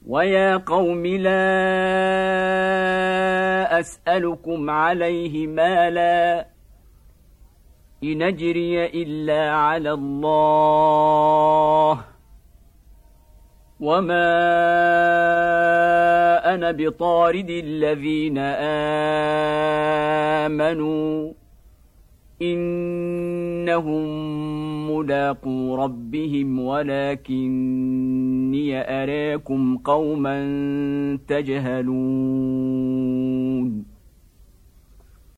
ويا قوم لا أسألكم عليه مالا إن أجري إلا على الله وما أنا بطارد الذين آمنوا إنهم ملاقو ربهم ولكني أراكم قوما تجهلون